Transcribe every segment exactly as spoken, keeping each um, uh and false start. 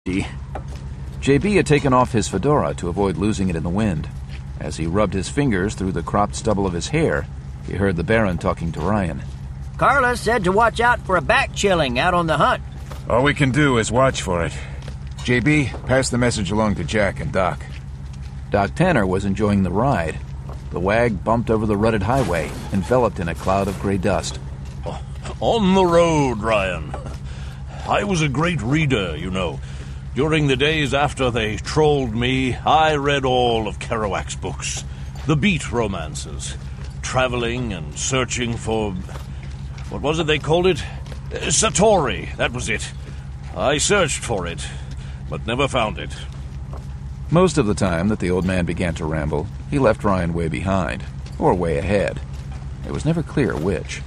J B had taken off his fedora to avoid losing it in the wind. As he rubbed his fingers through the cropped stubble of his hair, he heard the Baron talking to Ryan. Carla said to watch out for a back chilling out on the hunt. All we can do is watch for it. J B, pass the message along to Jack and Doc. Doc Tanner was enjoying the ride. The wag bumped over the rutted highway, enveloped in a cloud of gray dust. On the road, Ryan. I was a great reader, you know. During the days after they trolled me, I read all of Kerouac's books. The beat romances. Traveling and searching for... what was it they called it? Uh, Satori, that was it. I searched for it, but never found it. Most of the time that the old man began to ramble, he left Ryan way behind, or way ahead. It was never clear which.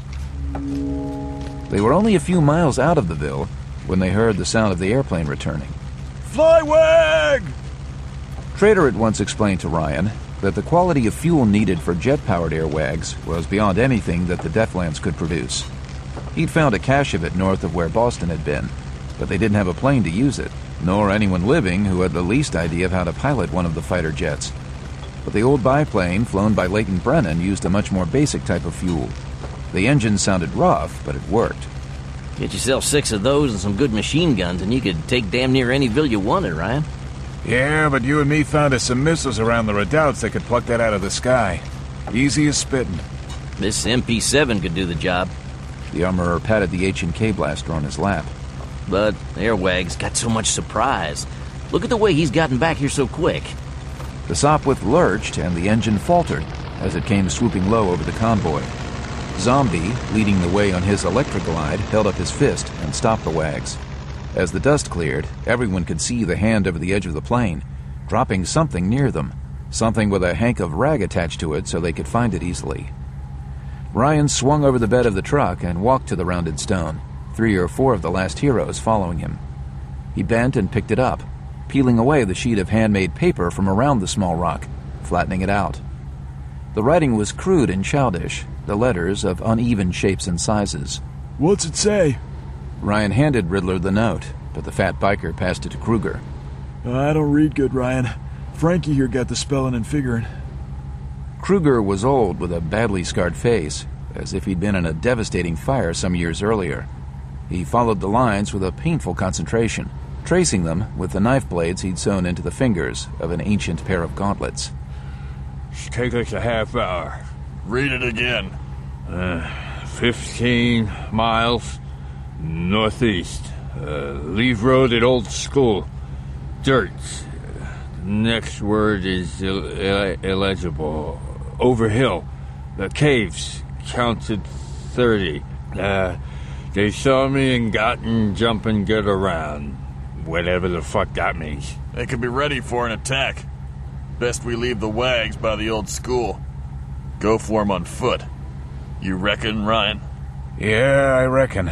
They were only a few miles out of the Ville when they heard the sound of the airplane returning. Flywag! Trader had once explained to Ryan that the quality of fuel needed for jet-powered airwags was beyond anything that the Deathlands could produce. He'd found a cache of it north of where Boston had been, but they didn't have a plane to use it, nor anyone living who had the least idea of how to pilot one of the fighter jets. But the old biplane flown by Leighton Brennan used a much more basic type of fuel. The engine sounded rough, but it worked. Get yourself six of those and some good machine guns, and you could take damn near any ville you wanted, Ryan. Yeah, but you and me found us some missiles around the redoubts that could pluck that out of the sky. Easy as spitting. This M P seven could do the job. The armorer patted the H and K blaster on his lap. But Airwag's got so much surprise. Look at the way he's gotten back here so quick. The Sopwith lurched and the engine faltered as it came swooping low over the convoy. Zombie, leading the way on his Electroglide, held up his fist and stopped the wags. As the dust cleared, everyone could see the hand over the edge of the plane, dropping something near them, something with a hank of rag attached to it so they could find it easily. Ryan swung over the bed of the truck and walked to the rounded stone, three or four of the last heroes following him. He bent and picked it up, peeling away the sheet of handmade paper from around the small rock, flattening it out. The writing was crude and childish, the letters of uneven shapes and sizes. What's it say? Ryan handed Riddler the note, but the fat biker passed it to Kruger. I don't read good, Ryan. Frankie here got the spelling and figuring. Kruger was old with a badly scarred face, as if he'd been in a devastating fire some years earlier. He followed the lines with a painful concentration, tracing them with the knife blades he'd sewn into the fingers of an ancient pair of gauntlets. Take us a half hour. Read it again. Uh, Fifteen miles northeast. Uh, leave road at old school. Dirt. Uh, next word is Ill- Ill- illegible. Over hill. The caves. Counted thirty. Uh, they saw me and gotten jumping good around. Whatever the fuck that means. They could be ready for an attack. Best we leave the wags by the old school. Go for 'em on foot. You reckon, Ryan? Yeah, I reckon.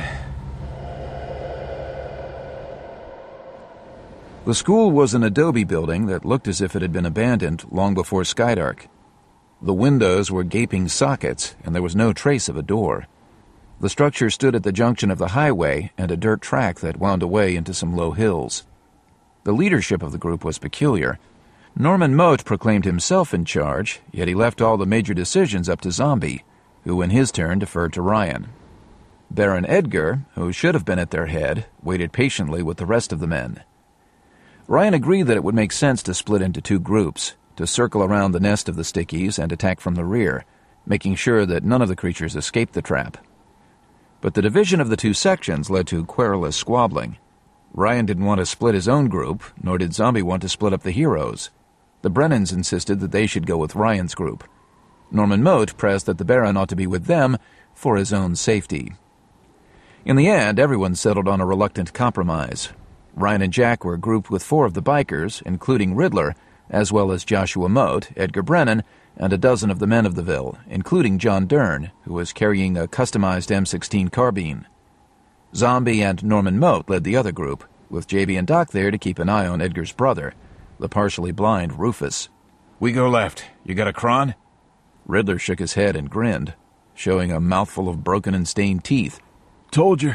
The school was an adobe building that looked as if it had been abandoned long before Skydark. The windows were gaping sockets, and there was no trace of a door. The structure stood at the junction of the highway and a dirt track that wound away into some low hills. The leadership of the group was peculiar. Norman Mote proclaimed himself in charge, yet he left all the major decisions up to Zombie, who in his turn deferred to Ryan. Baron Edgar, who should have been at their head, waited patiently with the rest of the men. Ryan agreed that it would make sense to split into two groups, to circle around the nest of the Stickies and attack from the rear, making sure that none of the creatures escaped the trap. But the division of the two sections led to querulous squabbling. Ryan didn't want to split his own group, nor did Zombie want to split up the heroes. The Brennans insisted that they should go with Ryan's group. Norman Mote pressed that the Baron ought to be with them for his own safety. In the end, everyone settled on a reluctant compromise. Ryan and Jack were grouped with four of the bikers, including Riddler, as well as Joshua Mote, Edgar Brennan, and a dozen of the men of the Ville, including John Dern, who was carrying a customized M sixteen carbine. Zombie and Norman Mote led the other group, with J B and Doc there to keep an eye on Edgar's brother, the partially blind Rufus. We go left. You got a cron? Riddler shook his head and grinned, showing a mouthful of broken and stained teeth. Told you.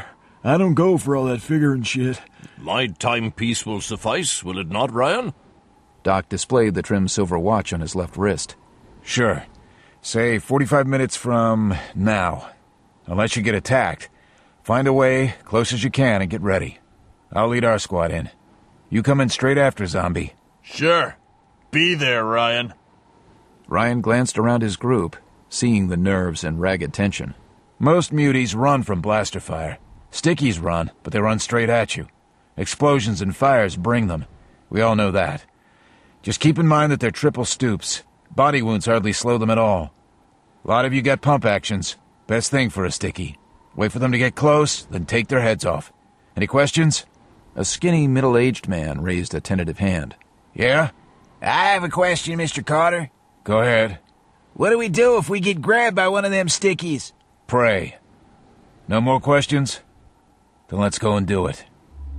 I don't go for all that figuring shit. My timepiece will suffice, will it not, Ryan? Doc displayed the trim silver watch on his left wrist. Sure. Say forty-five minutes from now. Unless you get attacked, find a way, close as you can, and get ready. I'll lead our squad in. You come in straight after, Zombie. Sure. Be there, Ryan. Ryan glanced around his group, seeing the nerves and ragged tension. Most muties run from blaster fire. Stickies run, but they run straight at you. Explosions and fires bring them. We all know that. Just keep in mind that they're triple stoops. Body wounds hardly slow them at all. A lot of you got pump actions. Best thing for a sticky. Wait for them to get close, then take their heads off. Any questions? A skinny, middle-aged man raised a tentative hand. Yeah? I have a question, Mister Carter. Go ahead. What do we do if we get grabbed by one of them stickies? Pray. No more questions? Then let's go and do it.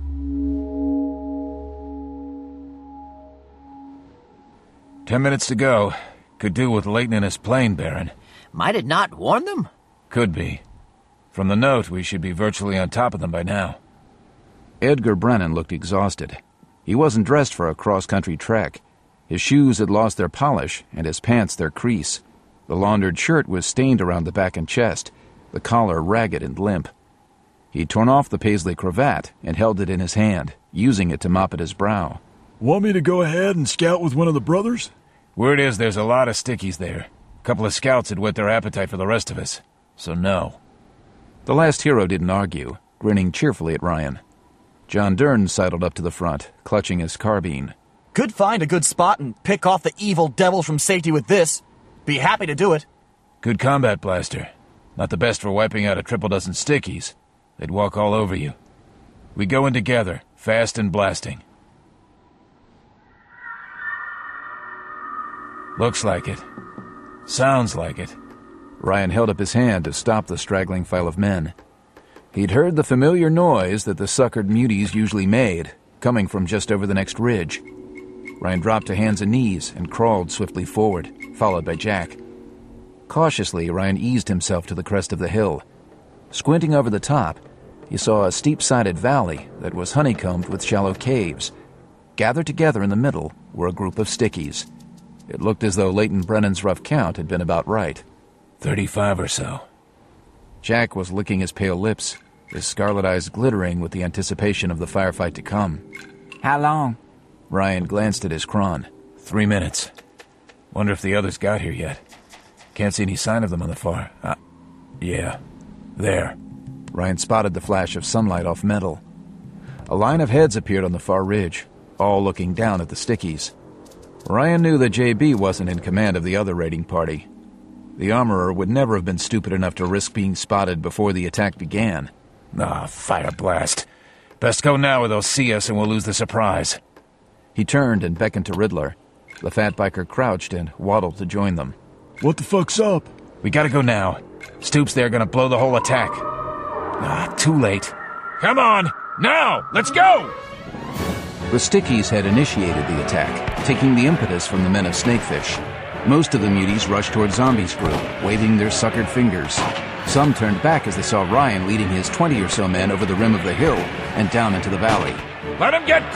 Ten minutes to go. Could do with Leighton in his plane, Baron. Might it not warn them? Could be. From the note, we should be virtually on top of them by now. Edgar Brennan looked exhausted. He wasn't dressed for a cross-country trek. His shoes had lost their polish, and his pants their crease. The laundered shirt was stained around the back and chest, the collar ragged and limp. He'd torn off the paisley cravat and held it in his hand, using it to mop at his brow. Want me to go ahead and scout with one of the brothers? Word is there's a lot of stickies there. A couple of scouts had whet their appetite for the rest of us. So no. The last hero didn't argue, grinning cheerfully at Ryan. John Dern sidled up to the front, clutching his carbine. Could find a good spot and pick off the evil devils from safety with this. Be happy to do it. Good combat blaster. Not the best for wiping out a triple dozen stickies. They'd walk all over you. We go in together, fast and blasting. Looks like it. Sounds like it. Ryan held up his hand to stop the straggling file of men. He'd heard the familiar noise that the suckered muties usually made, coming from just over the next ridge. Ryan dropped to hands and knees and crawled swiftly forward, followed by Jack. Cautiously, Ryan eased himself to the crest of the hill. Squinting over the top, he saw a steep-sided valley that was honeycombed with shallow caves. Gathered together in the middle were a group of stickies. It looked as though Leighton Brennan's rough count had been about right. Thirty-five or so. Jack was licking his pale lips, his scarlet eyes glittering with the anticipation of the firefight to come. How long? Ryan glanced at his cron. Three minutes. Wonder if the others got here yet. Can't see any sign of them on the far... Uh, yeah. There. Ryan spotted the flash of sunlight off metal. A line of heads appeared on the far ridge, all looking down at the stickies. Ryan knew that J B wasn't in command of the other raiding party. The armorer would never have been stupid enough to risk being spotted before the attack began. Ah, fire blast. Best go now or they'll see us and we'll lose the surprise. He turned and beckoned to Riddler. The fat biker crouched and waddled to join them. What the fuck's up? We gotta go now. Stoop's there gonna blow the whole attack. Ah, too late. Come on! Now! Let's go! The stickies had initiated the attack, taking the impetus from the men of Snakefish. Most of the muties rushed toward Zombie's group, waving their suckered fingers. Some turned back as they saw Ryan leading his twenty or so men over the rim of the hill and down into the valley. Let him get